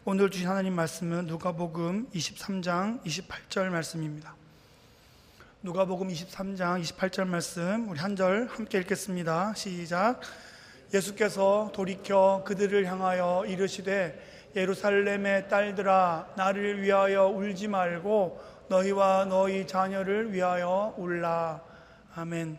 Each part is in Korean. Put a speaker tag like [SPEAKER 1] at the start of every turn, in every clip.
[SPEAKER 1] 오늘 주신 하나님 말씀은 누가복음 23장 28절 말씀입니다. 누가복음 23장 28절 말씀 우리 한 절 함께 읽겠습니다. 시작. 예수께서 돌이켜 그들을 향하여 이르시되 예루살렘의 딸들아 나를 위하여 울지 말고 너희와 너희 자녀를 위하여 울라. 아멘.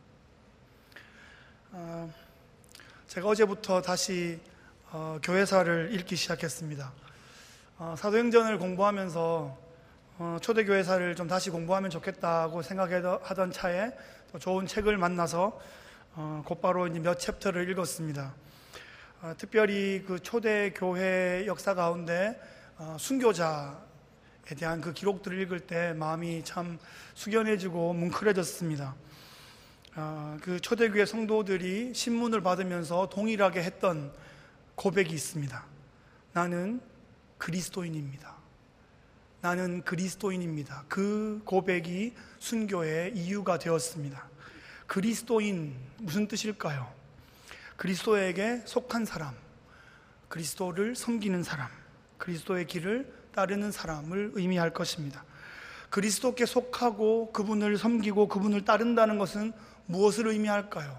[SPEAKER 1] 제가 어제부터 다시 교회사를 읽기 시작했습니다. 사도행전을 공부하면서 초대교회사를 좀 다시 공부하면 좋겠다고 생각하던 차에 좋은 책을 만나서 곧바로 이제 몇 챕터를 읽었습니다. 특별히 그 초대교회 역사 가운데 순교자에 대한 그 기록들을 읽을 때 마음이 참 숙연해지고 뭉클해졌습니다. 그 초대교회 성도들이 신문을 받으면서 동일하게 했던 고백이 있습니다. 나는 그리스도인입니다. 나는 그리스도인입니다. 그 고백이 순교의 이유가 되었습니다. 그리스도인 무슨 뜻일까요? 그리스도에게 속한 사람, 그리스도를 섬기는 사람, 그리스도의 길을 따르는 사람을 의미할 것입니다. 그리스도께 속하고 그분을 섬기고 그분을 따른다는 것은 무엇을 의미할까요?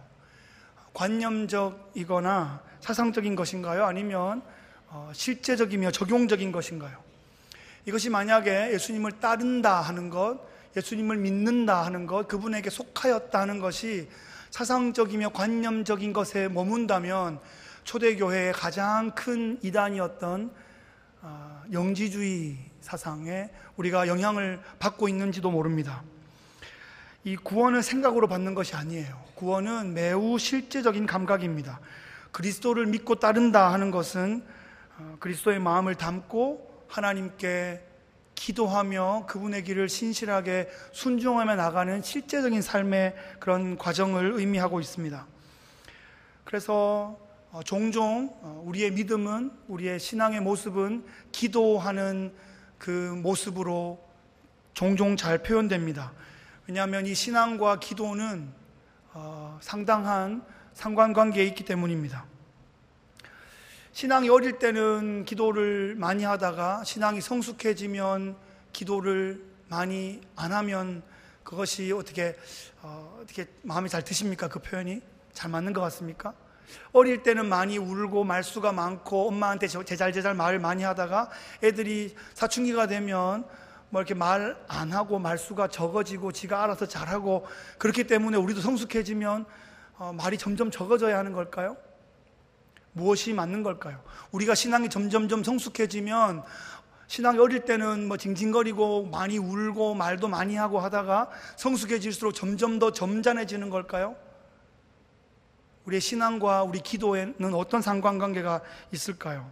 [SPEAKER 1] 관념적이거나 사상적인 것인가요? 아니면 실제적이며 적용적인 것인가요? 이것이 만약에 예수님을 따른다 하는 것, 예수님을 믿는다 하는 것, 그분에게 속하였다 하는 것이 사상적이며 관념적인 것에 머문다면 초대교회의 가장 큰 이단이었던 영지주의 사상에 우리가 영향을 받고 있는지도 모릅니다. 이 구원은 생각으로 받는 것이 아니에요. 구원은 매우 실제적인 감각입니다. 그리스도를 믿고 따른다 하는 것은 그리스도의 마음을 담고 하나님께 기도하며 그분의 길을 신실하게 순종하며 나가는 실제적인 삶의 그런 과정을 의미하고 있습니다. 그래서 종종 우리의 믿음은, 우리의 신앙의 모습은 기도하는 그 모습으로 종종 잘 표현됩니다. 왜냐하면 이 신앙과 기도는 상당한 상관관계에 있기 때문입니다. 신앙이 어릴 때는 기도를 많이 하다가 신앙이 성숙해지면 기도를 많이 안 하면 그것이 어떻게 마음에 잘 드십니까? 그 표현이 잘 맞는 것 같습니까? 어릴 때는 많이 울고 말수가 많고 엄마한테 제잘제잘 말을 많이 하다가 애들이 사춘기가 되면 뭐 이렇게 말 안 하고 말수가 적어지고 지가 알아서 잘하고, 그렇기 때문에 우리도 성숙해지면 말이 점점 적어져야 하는 걸까요? 무엇이 맞는 걸까요? 우리가 신앙이 점점점 성숙해지면 신앙이 어릴 때는 뭐 징징거리고 많이 울고 말도 많이 하고 하다가 성숙해질수록 점점 더 점잖해지는 걸까요? 우리의 신앙과 우리 기도에는 어떤 상관관계가 있을까요?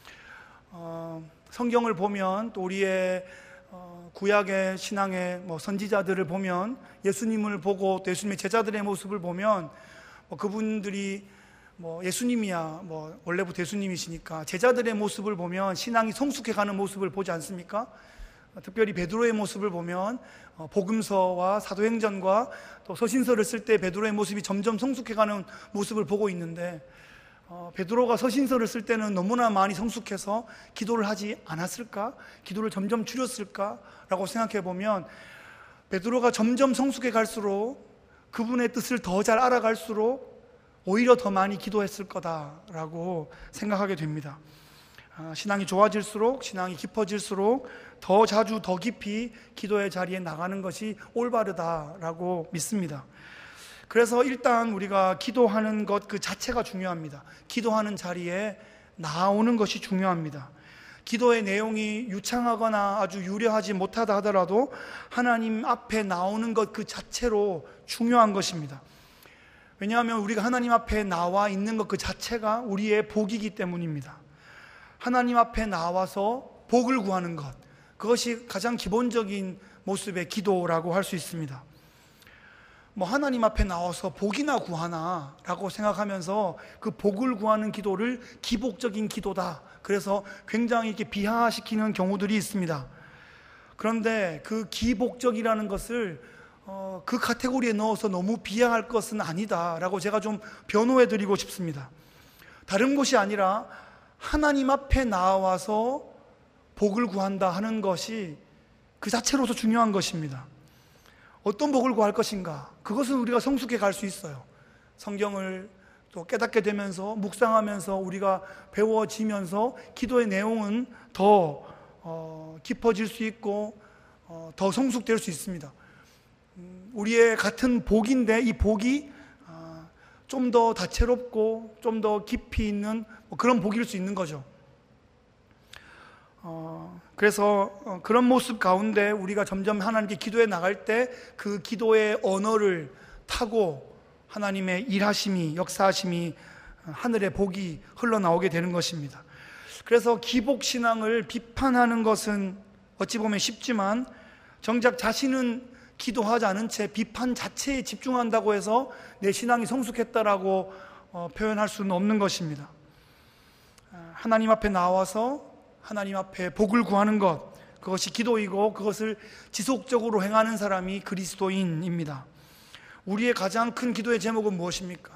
[SPEAKER 1] 성경을 보면 또 우리의 구약의 신앙의 선지자들을 보면 예수님을 보고 또 예수님의 제자들의 모습을 보면 그분들이 예수님이야 원래부터 예수님이시니까 제자들의 모습을 보면 신앙이 성숙해가는 모습을 보지 않습니까? 특별히 베드로의 모습을 보면 복음서와 사도행전과 또 서신서를 쓸 때 베드로의 모습이 점점 성숙해가는 모습을 보고 있는데, 베드로가 서신서를 쓸 때는 너무나 많이 성숙해서 기도를 하지 않았을까? 기도를 점점 줄였을까? 라고 생각해 보면 베드로가 점점 성숙해 갈수록 그분의 뜻을 더 잘 알아갈수록 오히려 더 많이 기도했을 거다라고 생각하게 됩니다. 신앙이 좋아질수록, 신앙이 깊어질수록 더 자주 더 깊이 기도의 자리에 나가는 것이 올바르다라고 믿습니다. 그래서 일단 우리가 기도하는 것 그 자체가 중요합니다. 기도하는 자리에 나오는 것이 중요합니다. 기도의 내용이 유창하거나 아주 유려하지 못하다 하더라도 하나님 앞에 나오는 것 그 자체로 중요한 것입니다. 왜냐하면 우리가 하나님 앞에 나와 있는 것 그 자체가 우리의 복이기 때문입니다. 하나님 앞에 나와서 복을 구하는 것, 그것이 가장 기본적인 모습의 기도라고 할 수 있습니다. 하나님 앞에 나와서 복이나 구하나 라고 생각하면서 그 복을 구하는 기도를 기복적인 기도다, 그래서 굉장히 이렇게 비하시키는 경우들이 있습니다. 그런데 그 기복적이라는 것을 그 카테고리에 넣어서 너무 비하할 것은 아니다라고 제가 좀 변호해 드리고 싶습니다. 다른 것이 아니라 하나님 앞에 나와서 복을 구한다 하는 것이 그 자체로서 중요한 것입니다. 어떤 복을 구할 것인가? 그것은 우리가 성숙해 갈 수 있어요. 성경을 또 깨닫게 되면서 묵상하면서 우리가 배워지면서 기도의 내용은 더 깊어질 수 있고 더 성숙될 수 있습니다. 우리의 같은 복인데 이 복이 좀 더 다채롭고 좀 더 깊이 있는 그런 복일 수 있는 거죠. 그래서 그런 모습 가운데 우리가 점점 하나님께 기도해 나갈 때 그 기도의 언어를 타고 하나님의 일하심이, 역사하심이, 하늘의 복이 흘러나오게 되는 것입니다. 그래서 기복신앙을 비판하는 것은 어찌 보면 쉽지만 정작 자신은 기도하지 않은 채 비판 자체에 집중한다고 해서 내 신앙이 성숙했다라고 표현할 수는 없는 것입니다. 하나님 앞에 나와서 하나님 앞에 복을 구하는 것, 그것이 기도이고 그것을 지속적으로 행하는 사람이 그리스도인입니다. 우리의 가장 큰 기도의 제목은 무엇입니까?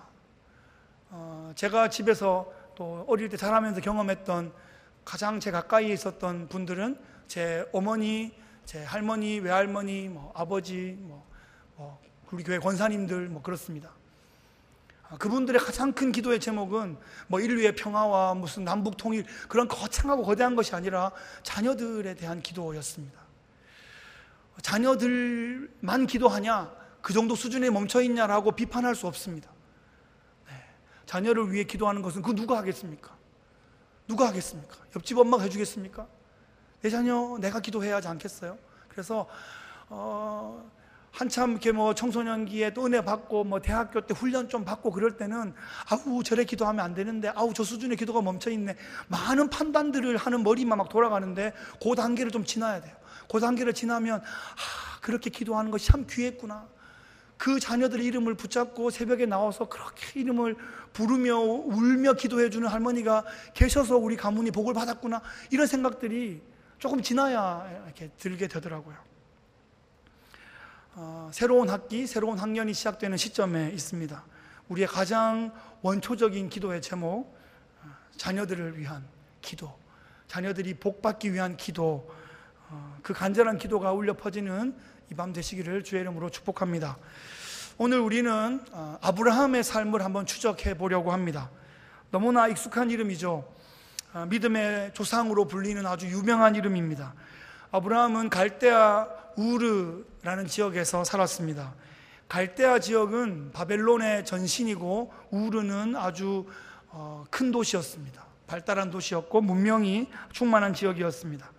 [SPEAKER 1] 제가 집에서 또 어릴 때 자라면서 경험했던 가장 제 가까이에 있었던 분들은 제 어머니, 제 할머니, 외할머니, 아버지, 우리 교회 권사님들 그렇습니다. 그분들의 가장 큰 기도의 제목은 인류의 평화와 무슨 남북 통일 그런 거창하고 거대한 것이 아니라 자녀들에 대한 기도였습니다. 자녀들만 기도하냐? 그 정도 수준에 멈춰 있냐라고 비판할 수 없습니다. 자녀를 위해 기도하는 것은 그 누가 하겠습니까? 누가 하겠습니까? 옆집 엄마가 해주겠습니까? 내 자녀 내가 기도해야 하지 않겠어요? 그래서 한참 이렇게 청소년기에 또 은혜 받고 대학교 때 훈련 좀 받고 그럴 때는 아우 저래 기도하면 안 되는데, 아우 저 수준의 기도가 멈춰 있네, 많은 판단들을 하는 머리만 막 돌아가는데 그 단계를 좀 지나야 돼요. 그 단계를 지나면 그렇게 기도하는 것이 참 귀했구나. 그 자녀들의 이름을 붙잡고 새벽에 나와서 그렇게 이름을 부르며 울며 기도해주는 할머니가 계셔서 우리 가문이 복을 받았구나, 이런 생각들이 조금 지나야 이렇게 들게 되더라고요. 새로운 학기, 새로운 학년이 시작되는 시점에 있습니다. 우리의 가장 원초적인 기도의 제목, 자녀들을 위한 기도, 자녀들이 복받기 위한 기도, 그 간절한 기도가 울려 퍼지는 이 밤 되시기를 주의 이름으로 축복합니다. 오늘 우리는 아브라함의 삶을 한번 추적해 보려고 합니다. 너무나 익숙한 이름이죠. 믿음의 조상으로 불리는 아주 유명한 이름입니다. 아브라함은 갈대아 우르라는 지역에서 살았습니다. 갈대아 지역은 바벨론의 전신이고 우르는 아주 큰 도시였습니다. 발달한 도시였고 문명이 충만한 지역이었습니다.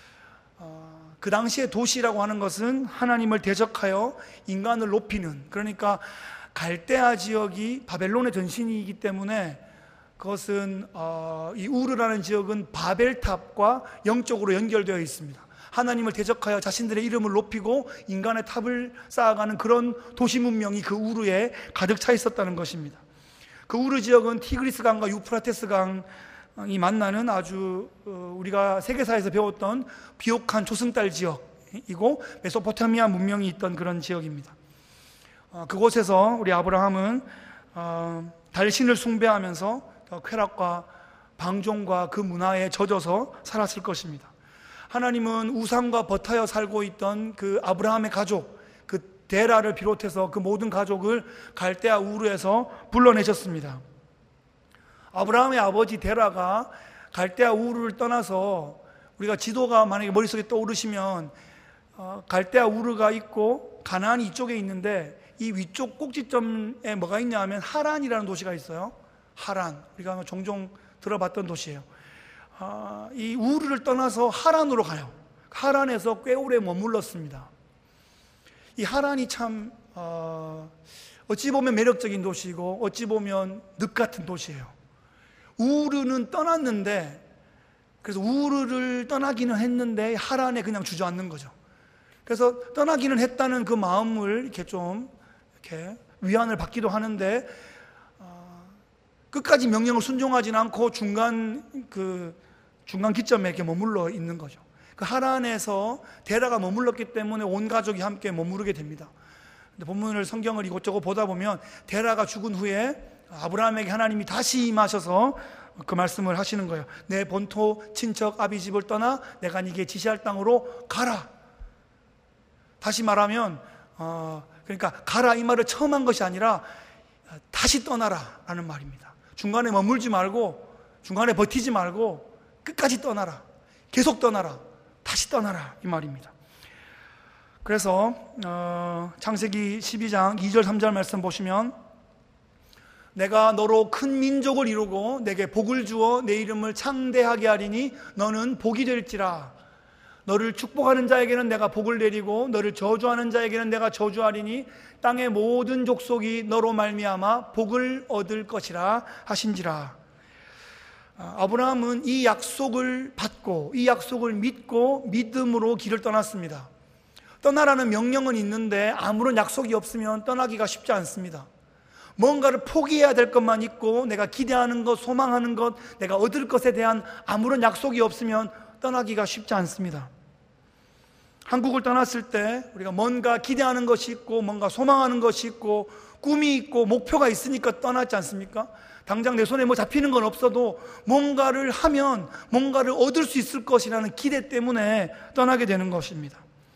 [SPEAKER 1] 그 당시에 도시라고 하는 것은 하나님을 대적하여 인간을 높이는, 그러니까 갈대아 지역이 바벨론의 전신이기 때문에 그것은 이 우르라는 지역은 바벨탑과 영적으로 연결되어 있습니다. 하나님을 대적하여 자신들의 이름을 높이고 인간의 탑을 쌓아가는 그런 도시 문명이 그 우르에 가득 차 있었다는 것입니다. 그 우르 지역은 티그리스 강과 유프라테스 강이 만나는 아주 우리가 세계사에서 배웠던 비옥한 조승달 지역이고 메소포타미아 문명이 있던 그런 지역입니다. 그곳에서 우리 아브라함은 달신을 숭배하면서 쾌락과 방종과 그 문화에 젖어서 살았을 것입니다. 하나님은 우상과 버타여 살고 있던 그 아브라함의 가족, 그 데라를 비롯해서 그 모든 가족을 갈대아 우르에서 불러내셨습니다. 아브라함의 아버지 데라가 갈대아 우르를 떠나서, 우리가 지도가 만약에 머릿속에 떠오르시면 갈대아 우르가 있고 가나안이 이쪽에 있는데 이 위쪽 꼭지점에 뭐가 있냐 하면 하란이라는 도시가 있어요. 하란, 우리가 종종 들어봤던 도시예요. 이 우르를 떠나서 하란으로 가요. 하란에서 꽤 오래 머물렀습니다. 이 하란이 참 어찌 보면 매력적인 도시이고 어찌 보면 늪 같은 도시예요. 우르는 떠났는데, 그래서 우르를 떠나기는 했는데 하란에 그냥 주저앉는 거죠. 그래서 떠나기는 했다는 그 마음을 이렇게 좀 이렇게 위안을 받기도 하는데 끝까지 명령을 순종하지는 않고 중간 기점에 이렇게 머물러 있는 거죠. 그 하란에서 데라가 머물렀기 때문에 온 가족이 함께 머무르게 됩니다. 근데 본문을 성경을 이곳저곳 보다 보면 데라가 죽은 후에 아브라함에게 하나님이 다시 임하셔서 그 말씀을 하시는 거예요. 내 본토 친척 아비 집을 떠나 내가 네게 지시할 땅으로 가라. 다시 말하면 그러니까 가라 이 말을 처음 한 것이 아니라 다시 떠나라 라는 말입니다. 중간에 머물지 말고, 중간에 버티지 말고 끝까지 떠나라, 계속 떠나라, 다시 떠나라 이 말입니다. 그래서 창세기 12장 2절 3절 말씀 보시면, 내가 너로 큰 민족을 이루고 내게 복을 주어 내 이름을 창대하게 하리니 너는 복이 될지라. 너를 축복하는 자에게는 내가 복을 내리고 너를 저주하는 자에게는 내가 저주하리니 땅의 모든 족속이 너로 말미암아 복을 얻을 것이라 하신지라. 아브라함은 이 약속을 받고 이 약속을 믿고 믿음으로 길을 떠났습니다. 떠나라는 명령은 있는데 아무런 약속이 없으면 떠나기가 쉽지 않습니다. 뭔가를 포기해야 될 것만 있고 내가 기대하는 것, 소망하는 것, 내가 얻을 것에 대한 아무런 약속이 없으면 떠나기가 쉽지 않습니다. 한국을 떠났을 때 우리가 뭔가 기대하는 것이 있고 뭔가 소망하는 것이 있고 꿈이 있고 목표가 있으니까 떠났지 않습니까? 당장 내 손에 뭐 잡히는 건 없어도 뭔가를 하면 뭔가를 얻을 수 있을 것이라는 기대 때문에 떠나게 되는 것입니다.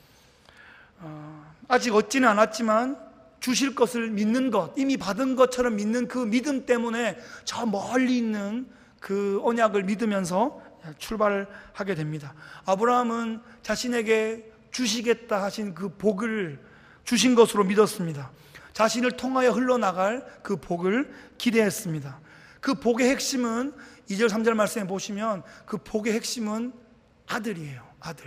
[SPEAKER 1] 아직 얻지는 않았지만 주실 것을 믿는 것, 이미 받은 것처럼 믿는 그 믿음 때문에 저 멀리 있는 그 언약을 믿으면서 출발하게 됩니다. 아브라함은 자신에게 주시겠다 하신 그 복을 주신 것으로 믿었습니다. 자신을 통하여 흘러나갈 그 복을 기대했습니다. 그 복의 핵심은 2절 3절 말씀에 보시면 그 복의 핵심은 아들이에요.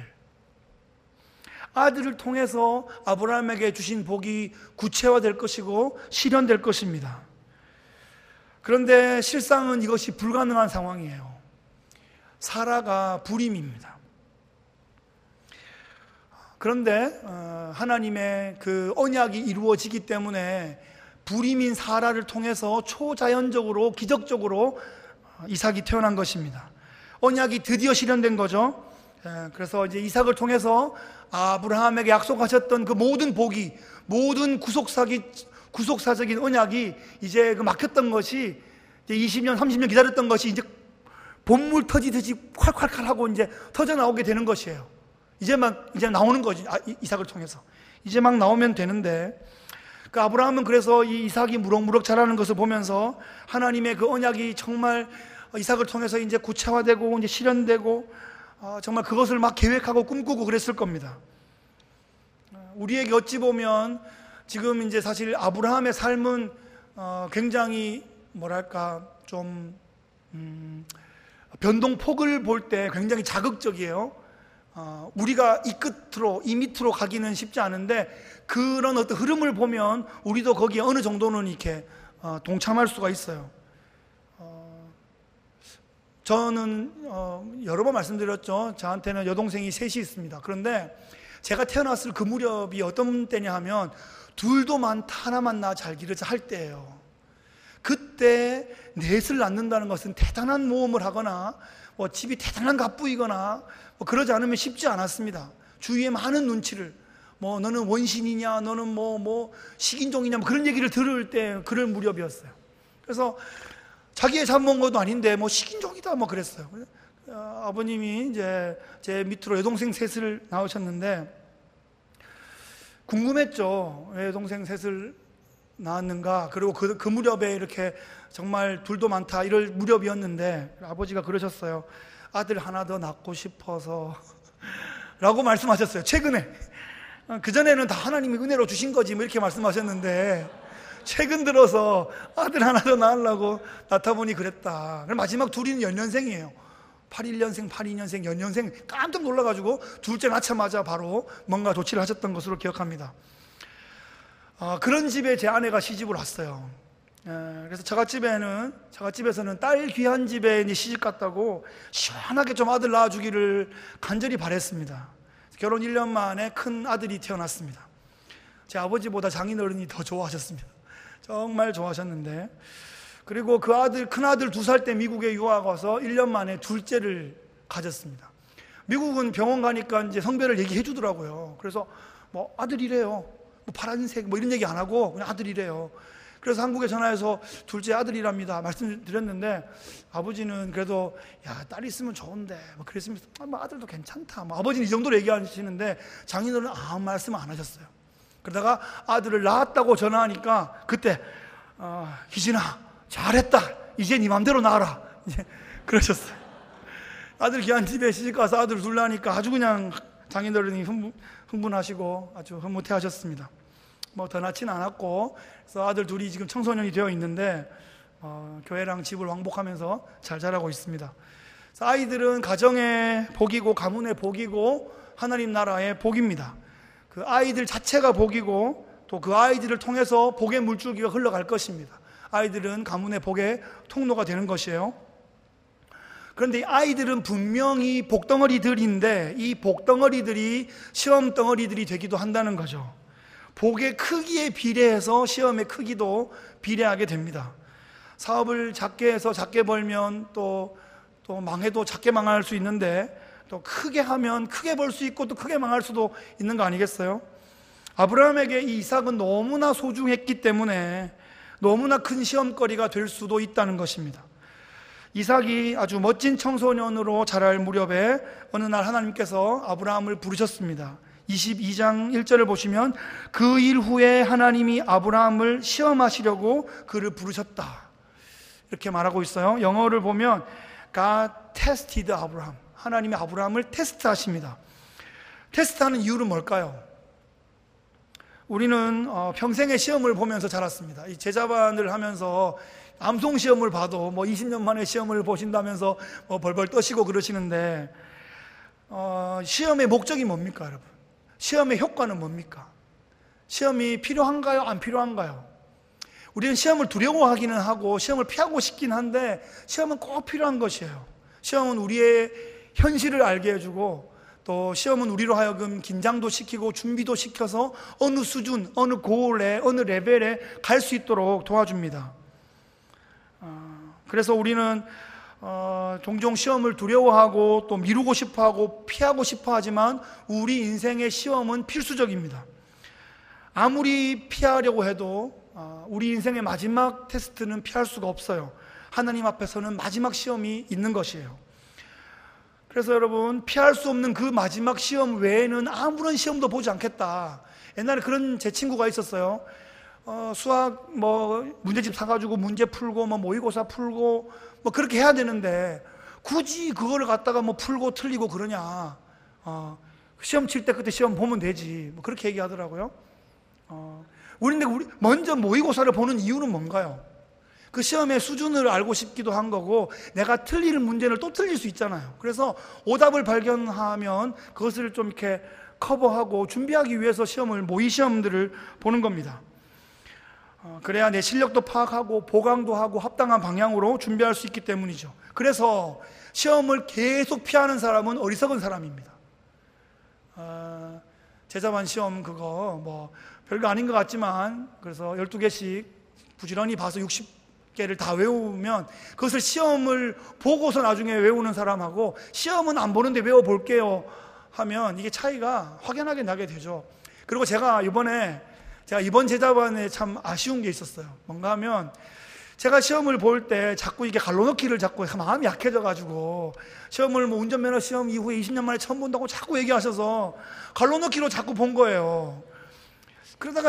[SPEAKER 1] 아들을 통해서 아브라함에게 주신 복이 구체화될 것이고 실현될 것입니다. 그런데 실상은 이것이 불가능한 상황이에요. 사라가 불임입니다. 그런데 하나님의 그 언약이 이루어지기 때문에 불임인 사라를 통해서 초자연적으로 기적적으로 이삭이 태어난 것입니다. 언약이 드디어 실현된 거죠. 그래서 이제 이삭을 통해서 아브라함에게 약속하셨던 그 모든 복이, 모든 구속사적인 언약이 이제 그 막혔던 것이 이제 20년, 30년 기다렸던 것이 이제 본물 터지듯이 콸콸콸 하고 이제 터져 나오게 되는 것이에요. 이제 나오는 거지. 이삭을 통해서 이제 막 나오면 되는데, 그 아브라함은 그래서 이 이삭이 무럭무럭 자라는 것을 보면서 하나님의 그 언약이 정말 이삭을 통해서 이제 구체화되고 이제 실현되고 정말 그것을 막 계획하고 꿈꾸고 그랬을 겁니다. 우리에게 어찌 보면 지금 이제 사실 아브라함의 삶은 굉장히 뭐랄까 좀 변동폭을 볼 때 굉장히 자극적이에요. 우리가 이 밑으로 가기는 쉽지 않은데 그런 어떤 흐름을 보면 우리도 거기에 어느 정도는 이렇게 동참할 수가 있어요. 저는 여러 번 말씀드렸죠. 저한테는 여동생이 셋이 있습니다. 그런데 제가 태어났을 그 무렵이 어떤 때냐 하면 둘도 많다 하나만 나 잘 기르자 할 때예요. 그때 넷을 낳는다는 것은 대단한 모험을 하거나 뭐 집이 대단한 갑부이거나 뭐 그러지 않으면 쉽지 않았습니다. 주위에 많은 눈치를 뭐 너는 원신이냐, 너는 뭐 식인종이냐 뭐 그런 얘기를 들을 때 그럴 무렵이었어요. 그래서 자기의 잘못한 것도 아닌데 뭐 식인종이다 뭐 그랬어요. 아버님이 이제 제 밑으로 여동생 셋을 낳으셨는데 궁금했죠. 왜 여동생 셋을 낳았는가. 그리고 그 무렵에 이렇게 정말 둘도 많다 이럴 무렵이었는데 아버지가 그러셨어요. 아들 하나 더 낳고 싶어서 라고 말씀하셨어요. 최근에. 그전에는 다 하나님이 은혜로 주신 거지 뭐 이렇게 말씀하셨는데 최근 들어서 아들 하나 더 낳으려고 낳다 보니 그랬다. 마지막 둘이는 연년생이에요. 81년생, 82년생, 연년생. 깜짝 놀라가지고 둘째 낳자마자 바로 뭔가 조치를 하셨던 것으로 기억합니다. 그런 집에 제 아내가 시집을 왔어요. 그래서 저갓집에서는 딸 귀한 집에 이제 시집 갔다고 시원하게 좀 아들 낳아주기를 간절히 바랬습니다. 결혼 1년 만에 큰 아들이 태어났습니다. 제 아버지보다 장인어른이 더 좋아하셨습니다. 정말 좋아하셨는데, 그리고 그 큰 아들 2살 때 미국에 유학 와서 1년 만에 둘째를 가졌습니다. 미국은 병원 가니까 이제 성별을 얘기해 주더라고요. 그래서 뭐 아들이래요. 뭐 파란색 뭐 이런 얘기 안 하고 그냥 아들이래요. 그래서 한국에 전화해서 둘째 아들이랍니다 말씀드렸는데, 아버지는 그래도 야, 딸 있으면 좋은데 뭐 그랬으면 뭐 아들도 괜찮다, 뭐 아버지는 이 정도로 얘기하시는데 장인어른은 아무 말씀 안 하셨어요. 그러다가 아들을 낳았다고 전화하니까 그때 희진아 잘했다, 이제 네 맘대로 낳아라, 이제 그러셨어요. 아들 귀한 집에 시집가서 아들 둘 낳으니까 아주 그냥 장인어른이 흥분하시고 아주 흐뭇해 하셨습니다. 뭐 더 낳지는 않았고, 그래서 아들 둘이 지금 청소년이 되어 있는데 교회랑 집을 왕복하면서 잘 자라고 있습니다. 아이들은 가정의 복이고 가문의 복이고 하나님 나라의 복입니다. 그 아이들 자체가 복이고 또 그 아이들을 통해서 복의 물줄기가 흘러갈 것입니다. 아이들은 가문의 복의 통로가 되는 것이에요. 그런데 이 아이들은 분명히 복덩어리들인데 이 복덩어리들이 시험 덩어리들이 되기도 한다는 거죠. 복의 크기에 비례해서 시험의 크기도 비례하게 됩니다. 사업을 작게 해서 작게 벌면 또 망해도 작게 망할 수 있는데, 또 크게 하면 크게 벌 수 있고 또 크게 망할 수도 있는 거 아니겠어요? 아브라함에게 이 이삭은 너무나 소중했기 때문에 너무나 큰 시험거리가 될 수도 있다는 것입니다. 이삭이 아주 멋진 청소년으로 자랄 무렵에 어느 날 하나님께서 아브라함을 부르셨습니다. 22장 1절을 보시면 그 일 후에 하나님이 아브라함을 시험하시려고 그를 부르셨다, 이렇게 말하고 있어요. 영어를 보면 God tested Abraham, 하나님이 아브라함을 테스트하십니다. 테스트하는 이유는 뭘까요? 우리는 평생의 시험을 보면서 자랐습니다. 이 제자반을 하면서 암송 시험을 봐도 20년 만에 시험을 보신다면서 벌벌 떠시고 그러시는데, 시험의 목적이 뭡니까, 여러분? 시험의 효과는 뭡니까? 시험이 필요한가요? 안 필요한가요? 우리는 시험을 두려워하기는 하고 시험을 피하고 싶긴 한데 시험은 꼭 필요한 것이에요. 시험은 우리의 현실을 알게 해주고, 또 시험은 우리로 하여금 긴장도 시키고 준비도 시켜서 어느 수준, 어느 고을에, 어느 레벨에 갈 수 있도록 도와줍니다. 그래서 우리는 종종 시험을 두려워하고 또 미루고 싶어하고 피하고 싶어하지만 우리 인생의 시험은 필수적입니다. 아무리 피하려고 해도 우리 인생의 마지막 테스트는 피할 수가 없어요. 하나님 앞에서는 마지막 시험이 있는 것이에요. 그래서 여러분, 피할 수 없는 그 마지막 시험 외에는 아무런 시험도 보지 않겠다. 옛날에 그런 제 친구가 있었어요. 수학 문제집 사가지고 문제 풀고 모의고사 풀고 그렇게 해야 되는데 굳이 그거를 갖다가 풀고 틀리고 그러냐. 시험 칠 때 그때 시험 보면 되지. 그렇게 얘기하더라고요. 우리 먼저 모의고사를 보는 이유는 뭔가요? 그 시험의 수준을 알고 싶기도 한 거고, 내가 틀릴 문제를 또 틀릴 수 있잖아요. 그래서 오답을 발견하면 그것을 좀 이렇게 커버하고 준비하기 위해서 모의 시험들을 보는 겁니다. 그래야 내 실력도 파악하고 보강도 하고 합당한 방향으로 준비할 수 있기 때문이죠. 그래서 시험을 계속 피하는 사람은 어리석은 사람입니다. 제자반 시험 그거 별거 아닌 것 같지만, 그래서 12개씩 부지런히 봐서 60개를 다 외우면 그것을 시험을 보고서 나중에 외우는 사람하고 시험은 안 보는데 외워볼게요 하면 이게 차이가 확연하게 나게 되죠. 그리고 제가 이번 제자반에 참 아쉬운 게 있었어요. 뭔가 하면 제가 시험을 볼 때 자꾸 이게 갈로넣기를 자꾸 마음이 약해져가지고, 시험을 운전면허 시험 이후에 20년 만에 처음 본다고 자꾸 얘기하셔서 갈로넣기로 자꾸 본 거예요. 그러다가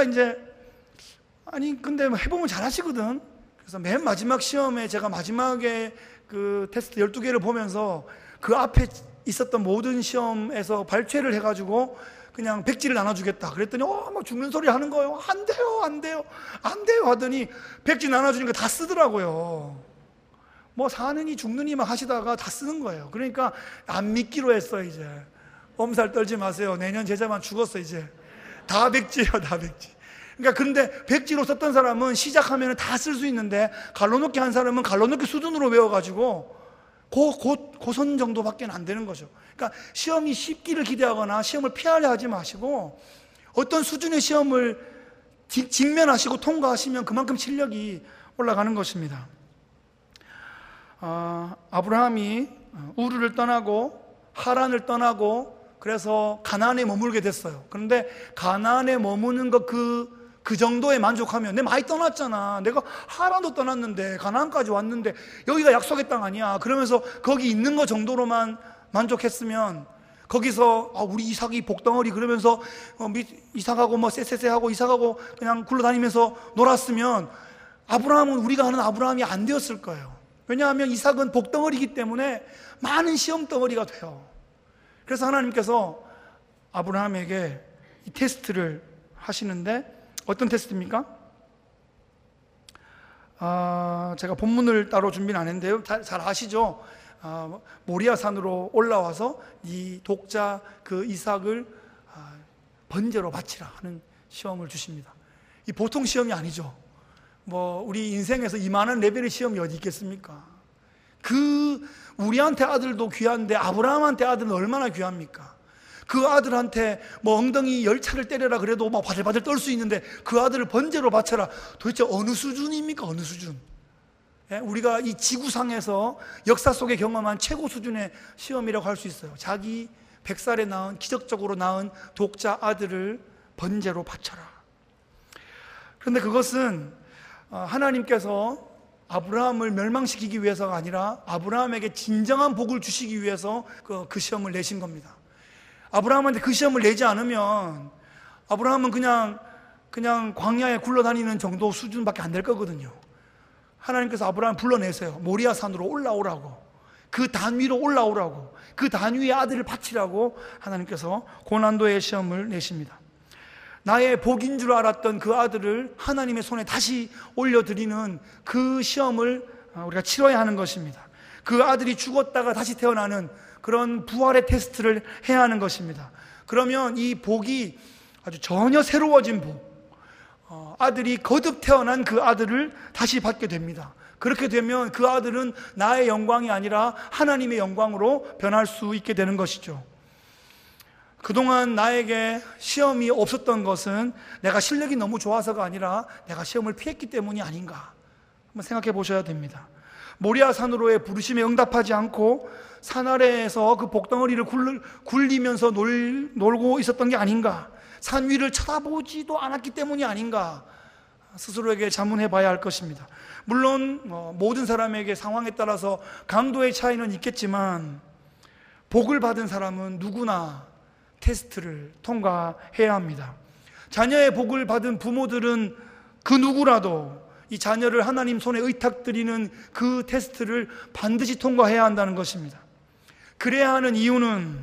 [SPEAKER 1] 근데 해보면 잘하시거든. 그래서 맨 마지막 시험에 제가 마지막에 그 테스트 12개를 보면서 그 앞에 있었던 모든 시험에서 발췌를 해가지고 그냥 백지를 나눠주겠다 그랬더니 죽는 소리 하는 거예요. 안 돼요 하더니 백지 나눠주니까 다 쓰더라고요. 사느니 죽느니 막 하시다가 다 쓰는 거예요. 그러니까 안 믿기로 했어. 이제 엄살 떨지 마세요. 내년 제자만 죽었어. 이제 다 백지예요. 다 백지. 그러니까 그런데 백지로 썼던 사람은 시작하면 다 쓸 수 있는데, 갈로넣기 한 사람은 갈로넣기 수준으로 외워가지고 고선 정도밖에 안 되는 거죠. 그러니까 시험이 쉽기를 기대하거나 시험을 피하려 하지 마시고, 어떤 수준의 시험을 직면하시고 통과하시면 그만큼 실력이 올라가는 것입니다. 아브라함이 우르를 떠나고 하란을 떠나고 그래서 가나안에 머물게 됐어요. 그런데 가나안에 머무는 그 그 정도에 만족하면, 내가 많이 떠났잖아, 내가 하란도 떠났는데 가나안까지 왔는데 여기가 약속의 땅 아니야, 그러면서 거기 있는 거 정도로만 만족했으면, 거기서 우리 이삭이 복덩어리 그러면서 이삭하고 뭐 쎄쎄쎄하고 이삭하고 그냥 굴러다니면서 놀았으면 아브라함은 우리가 하는 아브라함이 안 되었을 거예요. 왜냐하면 이삭은 복덩어리이기 때문에 많은 시험 덩어리가 돼요. 그래서 하나님께서 아브라함에게 이 테스트를 하시는데, 어떤 테스트입니까? 제가 본문을 따로 준비는 안 했는데요, 잘 아시죠? 모리아 산으로 올라와서 이 독자 그 이삭을 번제로 바치라 하는 시험을 주십니다. 이 보통 시험이 아니죠. 뭐 우리 인생에서 이만한 레벨의 시험이 어디 있겠습니까? 우리한테 아들도 귀한데 아브라함한테 아들은 얼마나 귀합니까? 그 아들한테 뭐 엉덩이 10차를 때려라 그래도 막 바들바들 떨 수 있는데 그 아들을 번제로 바쳐라. 도대체 어느 수준입니까? 어느 수준? 우리가 이 지구상에서 역사 속에 경험한 최고 수준의 시험이라고 할 수 있어요. 자기 100살에 낳은, 기적적으로 낳은 독자 아들을 번제로 바쳐라. 그런데 그것은 하나님께서 아브라함을 멸망시키기 위해서가 아니라 아브라함에게 진정한 복을 주시기 위해서 그 시험을 내신 겁니다. 아브라함한테 그 시험을 내지 않으면 아브라함은 그냥 광야에 굴러다니는 정도 수준밖에 안 될 거거든요. 하나님께서 아브라함을 불러내세요. 모리아 산으로 올라오라고, 그 단 위로 올라오라고, 그 단 위에 아들을 바치라고 하나님께서 고난도의 시험을 내십니다. 나의 복인 줄 알았던 그 아들을 하나님의 손에 다시 올려드리는 그 시험을 우리가 치러야 하는 것입니다. 그 아들이 죽었다가 다시 태어나는 그런 부활의 테스트를 해야 하는 것입니다. 그러면 이 복이 아주 전혀 새로워진 복, 아들이 거듭 태어난 그 아들을 다시 받게 됩니다. 그렇게 되면 그 아들은 나의 영광이 아니라 하나님의 영광으로 변할 수 있게 되는 것이죠. 그동안 나에게 시험이 없었던 것은 내가 실력이 너무 좋아서가 아니라 내가 시험을 피했기 때문이 아닌가 한번 생각해 보셔야 됩니다. 모리아 산으로의 부르심에 응답하지 않고 산 아래에서 그 복덩어리를 굴리면서 놀고 있었던 게 아닌가, 산 위를 쳐다보지도 않았기 때문이 아닌가, 스스로에게 자문해 봐야 할 것입니다. 물론 모든 사람에게 상황에 따라서 강도의 차이는 있겠지만 복을 받은 사람은 누구나 테스트를 통과해야 합니다. 자녀의 복을 받은 부모들은 그 누구라도 이 자녀를 하나님 손에 의탁드리는 그 테스트를 반드시 통과해야 한다는 것입니다. 그래야 하는 이유는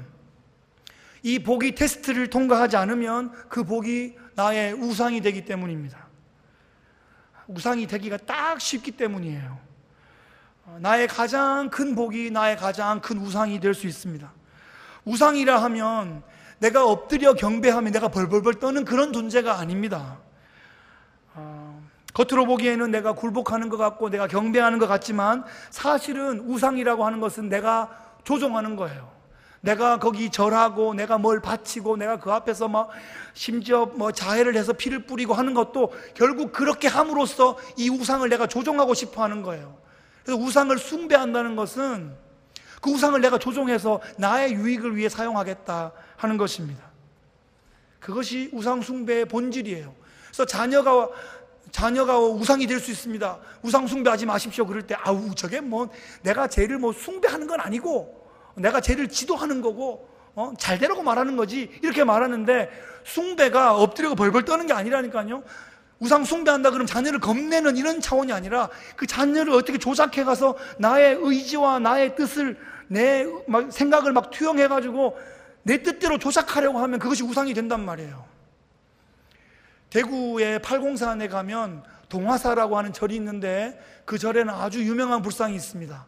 [SPEAKER 1] 이 복이 테스트를 통과하지 않으면 그 복이 나의 우상이 되기 때문입니다. 우상이 되기가 딱 쉽기 때문이에요. 나의 가장 큰 복이 나의 가장 큰 우상이 될 수 있습니다. 우상이라 하면 내가 엎드려 경배하며 내가 벌벌벌 떠는 그런 존재가 아닙니다. 겉으로 보기에는 내가 굴복하는 것 같고 내가 경배하는 것 같지만 사실은 우상이라고 하는 것은 내가 조종하는 거예요. 내가 거기 절하고 내가 뭘 바치고 내가 그 앞에서 막 심지어 자해를 해서 피를 뿌리고 하는 것도 결국 그렇게 함으로써 이 우상을 내가 조종하고 싶어 하는 거예요. 그래서 우상을 숭배한다는 것은 그 우상을 내가 조종해서 나의 유익을 위해 사용하겠다 하는 것입니다. 그것이 우상 숭배의 본질이에요. 그래서 자녀가 우상이 될 수 있습니다. 우상 숭배하지 마십시오. 그럴 때 저게 내가 쟤를 숭배하는 건 아니고 내가 쟤를 지도하는 거고 잘 되라고 말하는 거지, 이렇게 말하는데 숭배가 엎드리고 벌벌 떠는 게 아니라니까요. 우상 숭배한다 그러면 자녀를 겁내는 이런 차원이 아니라 그 자녀를 어떻게 조작해 가서 나의 의지와 나의 뜻을 내 생각을 막 투영해 가지고 내 뜻대로 조작하려고 하면 그것이 우상이 된단 말이에요. 대구의 팔공산에 가면 동화사라고 하는 절이 있는데 그 절에는 아주 유명한 불상이 있습니다.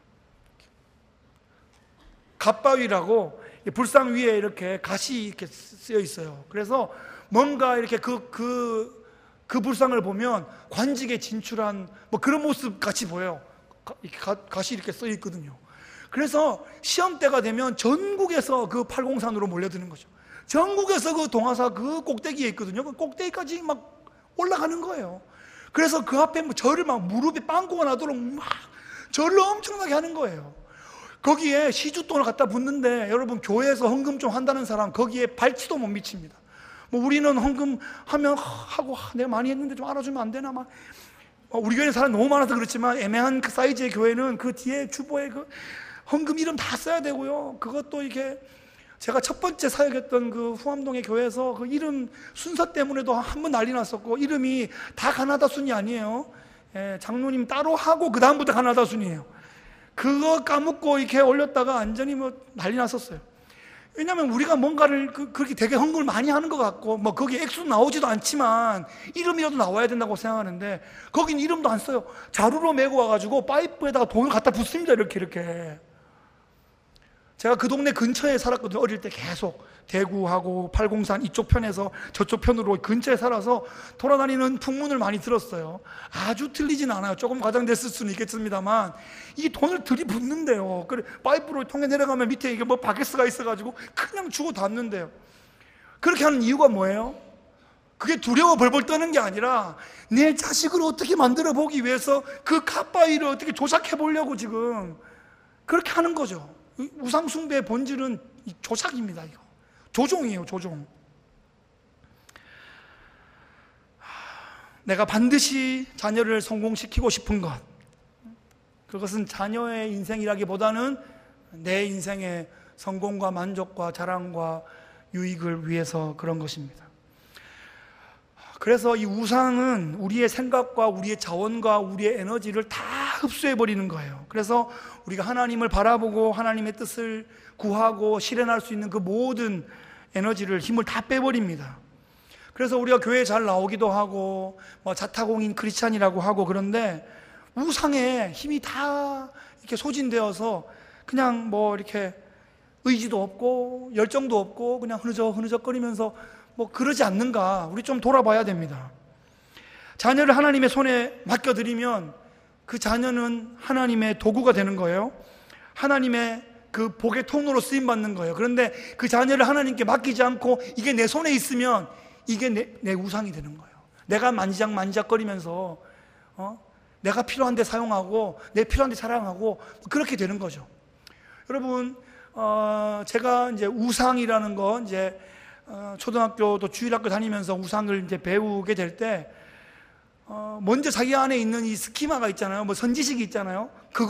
[SPEAKER 1] 갓바위라고 불상 위에 이렇게 갓이 이렇게 쓰여 있어요. 그래서 뭔가 이렇게 그 불상을 보면 관직에 진출한 그런 모습 같이 보여요. 갓이 이렇게 써 있거든요. 그래서 시험 때가 되면 전국에서 그 팔공산으로 몰려드는 거죠. 전국에서 그 동화사 그 꼭대기에 있거든요. 그 꼭대기까지 막 올라가는 거예요. 그래서 그 앞에 절을 막 무릎에 빵꾸가 나도록 막 절을 엄청나게 하는 거예요. 거기에 시주돈을 갖다 붓는데 여러분 교회에서 헌금 좀 한다는 사람 거기에 발치도 못 미칩니다. 뭐 우리는 헌금 하면 하고 내가 많이 했는데 좀 알아주면 안 되나 막. 우리 교회는 사람 너무 많아서 그렇지만 애매한 그 사이즈의 교회는 그 뒤에 주보에 그 헌금 이름 다 써야 되고요. 그것도 이게 제가 첫 번째 사역했던 그 후암동의 교회에서 그 이름 순서 때문에도 한 번 난리 났었고, 이름이 다 가나다 순이 아니에요. 장로님 따로 하고 그 다음부터 가나다 순이에요. 그거 까먹고 이렇게 올렸다가 완전히 뭐 난리 났었어요. 왜냐하면 우리가 뭔가를 그렇게 되게 헌금을 많이 하는 것 같고, 뭐 거기에 액수 나오지도 않지만 이름이라도 나와야 된다고 생각하는데, 거긴 이름도 안 써요. 자루로 메고 와가지고 파이프에다가 돈을 갖다 붓습니다. 이렇게. 제가 그 동네 근처에 살았거든요. 어릴 때 계속 대구하고 팔공산 이쪽 편에서 저쪽 편으로 근처에 살아서 돌아다니는 풍문을 많이 들었어요. 아주 틀리진 않아요. 조금 과장됐을 수는 있겠습니다만 이 돈을 들이붓는데요. 그래 파이프로 통에 내려가면 밑에 이게 뭐 바게스가 있어가지고 그냥 주고 닫는데요. 그렇게 하는 이유가 뭐예요? 그게 두려워 벌벌 떠는 게 아니라 내 자식을 어떻게 만들어 보기 위해서 그 갓바위를 어떻게 조작해 보려고 지금 그렇게 하는 거죠. 우상숭배의 본질은 조작입니다. 이거 조종이에요. 조종. 내가 반드시 자녀를 성공시키고 싶은 것, 그것은 자녀의 인생이라기보다는 내 인생의 성공과 만족과 자랑과 유익을 위해서 그런 것입니다. 그래서 이 우상은 우리의 생각과 우리의 자원과 우리의 에너지를 다 흡수해버리는 거예요. 그래서 우리가 하나님을 바라보고 하나님의 뜻을 구하고 실현할 수 있는 그 모든 에너지를, 힘을 다 빼버립니다. 그래서 우리가 교회에 잘 나오기도 하고 뭐 자타공인 크리스찬이라고 하고, 그런데 우상에 힘이 다 이렇게 소진되어서 그냥 뭐 이렇게 의지도 없고 열정도 없고 그냥 흐느적거리면서 뭐 그러지 않는가, 우리 좀 돌아봐야 됩니다. 자녀를 하나님의 손에 맡겨드리면 그 자녀는 하나님의 도구가 되는 거예요. 하나님의 그 복의 통로로 쓰임받는 거예요. 그런데 그 자녀를 하나님께 맡기지 않고 이게 내 손에 있으면 이게 내 우상이 되는 거예요. 내가 만지작거리면서 내가 필요한 데 사용하고 내 필요한 데 사랑하고 그렇게 되는 거죠. 여러분, 제가 이제 우상이라는 거 이제 초등학교도 주일학교 다니면서 우상을 이제 배우게 될 때 먼저 자기 안에 있는 이 스키마가 있잖아요. 뭐 선지식이 있잖아요.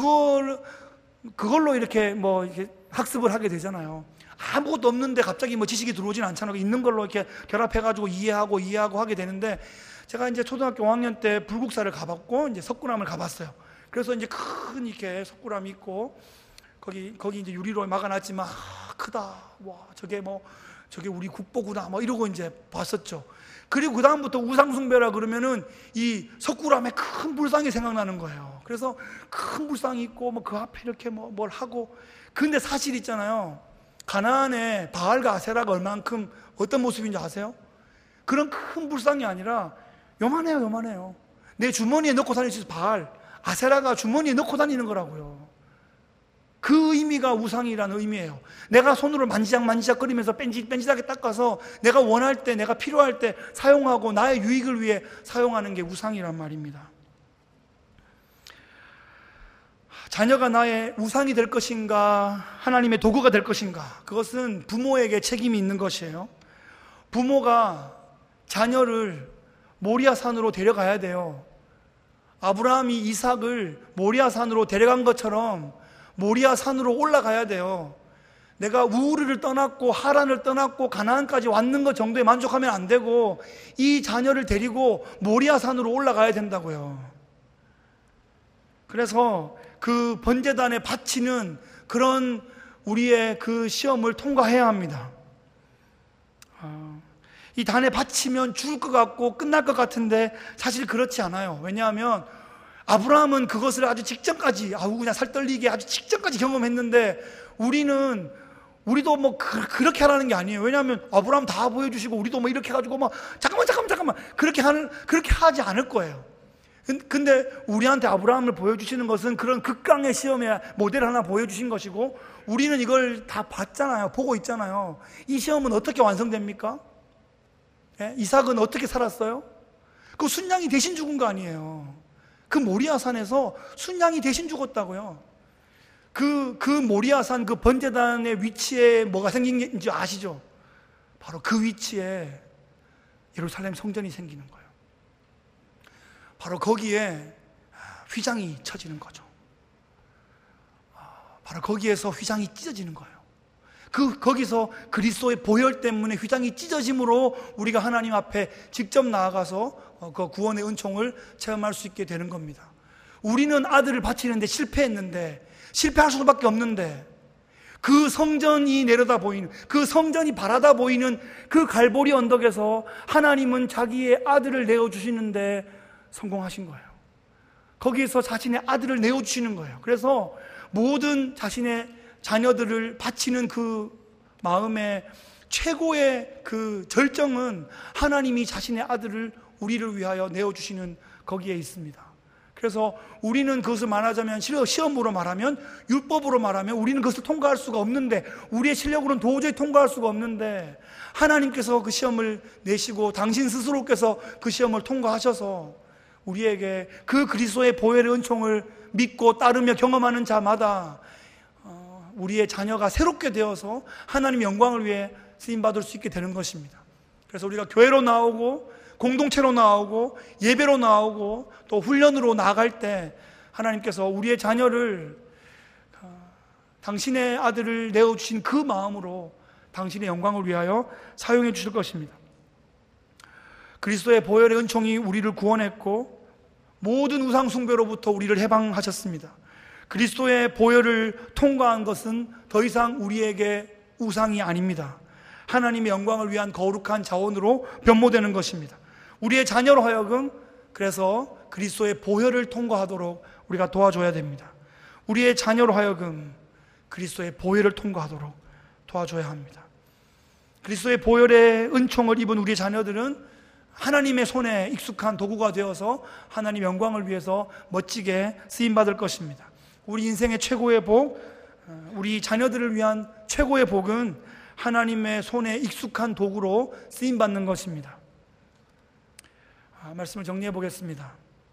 [SPEAKER 1] 그걸로 이렇게 뭐 이렇게 학습을 하게 되잖아요. 아무것도 없는데 갑자기 뭐 지식이 들어오진 않잖아요. 있는 걸로 이렇게 결합해가지고 이해하고 하게 되는데, 제가 이제 초등학교 5학년 때 불국사를 가봤고 이제 석굴암을 가봤어요. 그래서 이제 큰 이렇게 석굴암이 있고 거기 이제 유리로 막아놨지만 크다. 와, 저게 우리 국보구나. 뭐 이러고 이제 봤었죠. 그리고 그 다음부터 우상숭배라 그러면은 이 석굴암에 큰 불상이 생각나는 거예요. 그래서 큰 불상이 있고 뭐 그 앞에 이렇게 뭘 하고. 근데 사실 있잖아요. 가나안에 바알과 아세라가 얼만큼 어떤 모습인지 아세요? 그런 큰 불상이 아니라 요만해요. 내 주머니에 넣고 다닐 수 있어요. 바알, 아세라가 주머니에 넣고 다니는 거라고요. 그 의미가 우상이라는 의미예요. 내가 손으로 만지작거리면서 뺀질뺀질하게 닦아서 내가 원할 때, 내가 필요할 때 사용하고 나의 유익을 위해 사용하는 게 우상이란 말입니다. 자녀가 나의 우상이 될 것인가, 하나님의 도구가 될 것인가, 그것은 부모에게 책임이 있는 것이에요. 부모가 자녀를 모리아산으로 데려가야 돼요. 아브라함이 이삭을 모리아산으로 데려간 것처럼 모리아산으로 올라가야 돼요. 내가 우르를 떠났고 하란을 떠났고 가나안까지 왔는 것 정도에 만족하면 안 되고 이 자녀를 데리고 모리아산으로 올라가야 된다고요. 그래서 그 번제단에 바치는 그런 우리의 그 시험을 통과해야 합니다. 이 단에 바치면 죽을 것 같고 끝날 것 같은데 사실 그렇지 않아요. 왜냐하면 아브라함은 그것을 아주 직전까지 그냥 살떨리게 아주 직전까지 경험했는데 우리도 뭐 그렇게 하라는 게 아니에요. 왜냐하면 아브라함 다 보여주시고 우리도 뭐 이렇게 해가지고 뭐 잠깐만 그렇게 하지 않을 거예요. 근데 우리한테 아브라함을 보여주시는 것은 그런 극강의 시험의 모델 하나 보여주신 것이고, 우리는 이걸 다 봤잖아요. 보고 있잖아요. 이 시험은 어떻게 완성됩니까? 이삭은 어떻게 살았어요? 그 순양이 대신 죽은 거 아니에요. 그 모리아산에서 순양이 대신 죽었다고요. 그 모리아산 그 번제단의 위치에 뭐가 생긴 지 아시죠? 바로 그 위치에 예루살렘 성전이 생기는 거예요. 바로 거기에 휘장이 쳐지는 거죠. 바로 거기에서 휘장이 찢어지는 거예요. 거기서 그리스도의 보혈 때문에 휘장이 찢어짐으로 우리가 하나님 앞에 직접 나아가서 그 구원의 은총을 체험할 수 있게 되는 겁니다. 우리는 아들을 바치는데 실패했는데, 실패할 수밖에 없는데, 그 성전이 내려다 보이는, 그 성전이 바라다 보이는 그 갈보리 언덕에서 하나님은 자기의 아들을 내어주시는데 성공하신 거예요. 거기에서 자신의 아들을 내어주시는 거예요. 그래서 모든 자신의 자녀들을 바치는 그 마음의 최고의 그 절정은 하나님이 자신의 아들을 우리를 위하여 내어주시는 거기에 있습니다. 그래서 우리는 그것을 말하자면, 시험으로 말하면, 율법으로 말하면 우리는 그것을 통과할 수가 없는데, 우리의 실력으로는 도저히 통과할 수가 없는데, 하나님께서 그 시험을 내시고 당신 스스로께서 그 시험을 통과하셔서 우리에게 그 그리스도의 보혈의 은총을 믿고 따르며 경험하는 자마다 우리의 자녀가 새롭게 되어서 하나님의 영광을 위해 쓰임받을 수 있게 되는 것입니다. 그래서 우리가 교회로 나오고 공동체로 나오고 예배로 나오고 또 훈련으로 나아갈 때 하나님께서 우리의 자녀를 당신의 아들을 내어주신 그 마음으로 당신의 영광을 위하여 사용해 주실 것입니다. 그리스도의 보혈의 은총이 우리를 구원했고 모든 우상 숭배로부터 우리를 해방하셨습니다. 그리스도의 보혈을 통과한 것은 더 이상 우리에게 우상이 아닙니다. 하나님의 영광을 위한 거룩한 자원으로 변모되는 것입니다. 우리의 자녀로 하여금 그래서 그리스도의 보혈을 통과하도록 우리가 도와줘야 됩니다. 우리의 자녀로 하여금 그리스도의 보혈을 통과하도록 도와줘야 합니다. 그리스도의 보혈의 은총을 입은 우리 자녀들은 하나님의 손에 익숙한 도구가 되어서 하나님의 영광을 위해서 멋지게 쓰임받을 것입니다. 우리 인생의 최고의 복, 우리 자녀들을 위한 최고의 복은 하나님의 손에 익숙한 도구로 쓰임받는 것입니다. 말씀을 정리해 보겠습니다.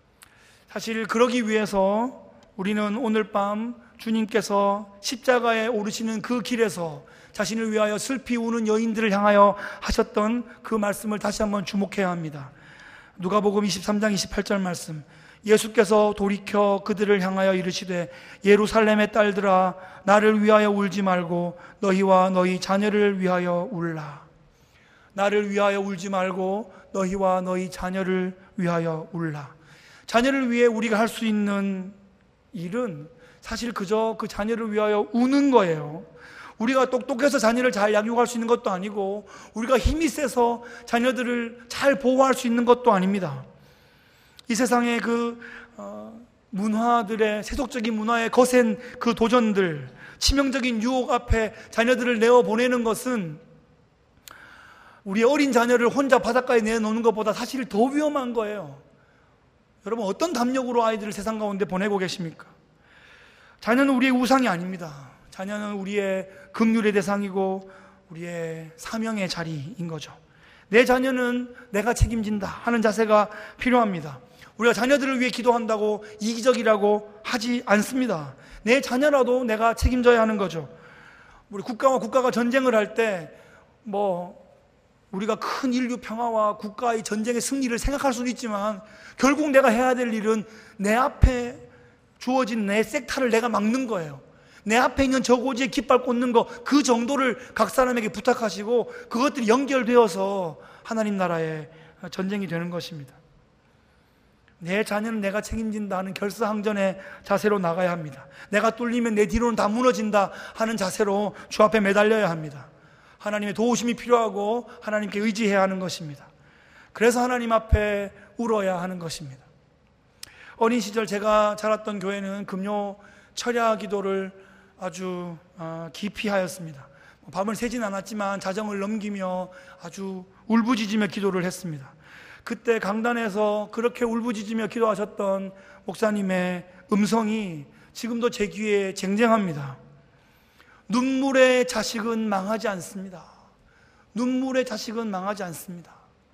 [SPEAKER 1] 사실 그러기 위해서 우리는 오늘 밤 주님께서 십자가에 오르시는 그 길에서 자신을 위하여 슬피 우는 여인들을 향하여 하셨던 그 말씀을 다시 한번 주목해야 합니다. 누가복음 23장 28절 말씀, 예수께서 돌이켜 그들을 향하여 이르시되 예루살렘의 딸들아 나를 위하여 울지 말고 너희와 너희 자녀를 위하여 울라. 나를 위하여 울지 말고 너희와 너희 자녀를 위하여 울라. 자녀를 위해 우리가 할 수 있는 일은 사실 그저 그 자녀를 위하여 우는 거예요. 우리가 똑똑해서 자녀를 잘 양육할 수 있는 것도 아니고 우리가 힘이 세서 자녀들을 잘 보호할 수 있는 것도 아닙니다. 이 세상의 그 문화들의, 세속적인 문화의 거센 그 도전들, 치명적인 유혹 앞에 자녀들을 내어보내는 것은 우리의 어린 자녀를 혼자 바닷가에 내놓는 것보다 사실 더 위험한 거예요. 여러분, 어떤 담력으로 아이들을 세상 가운데 보내고 계십니까? 자녀는 우리의 우상이 아닙니다. 자녀는 우리의 긍휼의 대상이고 우리의 사명의 자리인 거죠. 내 자녀는 내가 책임진다 하는 자세가 필요합니다. 우리가 자녀들을 위해 기도한다고 이기적이라고 하지 않습니다. 내 자녀라도 내가 책임져야 하는 거죠. 우리 국가와 국가가 전쟁을 할 때 우리가 큰 인류 평화와 국가의 전쟁의 승리를 생각할 수는 있지만 결국 내가 해야 될 일은 내 앞에 주어진 내 섹타를 내가 막는 거예요. 내 앞에 있는 저고지에 깃발 꽂는 거, 그 정도를 각 사람에게 부탁하시고 그것들이 연결되어서 하나님 나라의 전쟁이 되는 것입니다. 내 자녀는 내가 책임진다 하는 결사항전의 자세로 나가야 합니다. 내가 뚫리면 내 뒤로는 다 무너진다 하는 자세로 주 앞에 매달려야 합니다. 하나님의 도우심이 필요하고 하나님께 의지해야 하는 것입니다. 그래서 하나님 앞에 울어야 하는 것입니다. 어린 시절 제가 자랐던 교회는 금요 철야 기도를 아주 깊이 하였습니다. 밤을 새진 않았지만 자정을 넘기며 아주 울부짖으며 기도를 했습니다. 그때 강단에서 그렇게 울부짖으며 기도하셨던 목사님의 음성이 지금도 제 귀에 쟁쟁합니다. 눈물의 자식은 망하지 않습니다. 눈물의 자식은 망하지 않습니다.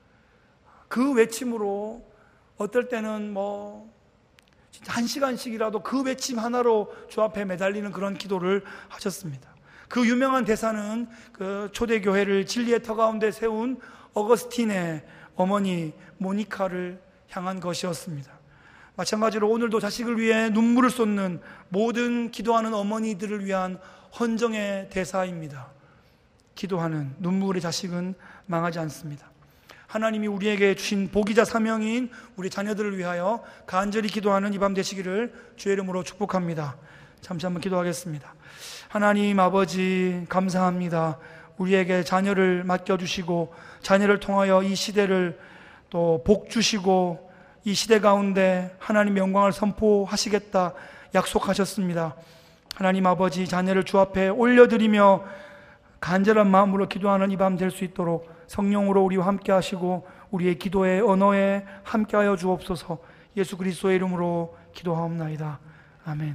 [SPEAKER 1] 그 외침으로 어떨 때는 진짜 1시간씩이라도 그 외침 하나로 주 앞에 매달리는 그런 기도를 하셨습니다. 그 유명한 대사는 그 초대교회를 진리의 터 가운데 세운 어거스틴의 어머니 모니카를 향한 것이었습니다. 마찬가지로 오늘도 자식을 위해 눈물을 쏟는 모든 기도하는 어머니들을 위한 헌정의 대사입니다. 기도하는 눈물의 자식은 망하지 않습니다. 하나님이 우리에게 주신 복이자 사명인 우리 자녀들을 위하여 간절히 기도하는 이 밤 되시기를 주의 이름으로 축복합니다. 잠시 한번 기도하겠습니다. 하나님 아버지, 감사합니다. 우리에게 자녀를 맡겨주시고 자녀를 통하여 이 시대를 또 복 주시고 이 시대 가운데 하나님의 영광을 선포하시겠다 약속하셨습니다. 하나님 아버지, 자녀를 주 앞에 올려드리며 간절한 마음으로 기도하는 이 밤 될 수 있도록 성령으로 우리와 함께 하시고 우리의 기도의 언어에 함께하여 주옵소서. 예수 그리스도의 이름으로 기도하옵나이다. 아멘.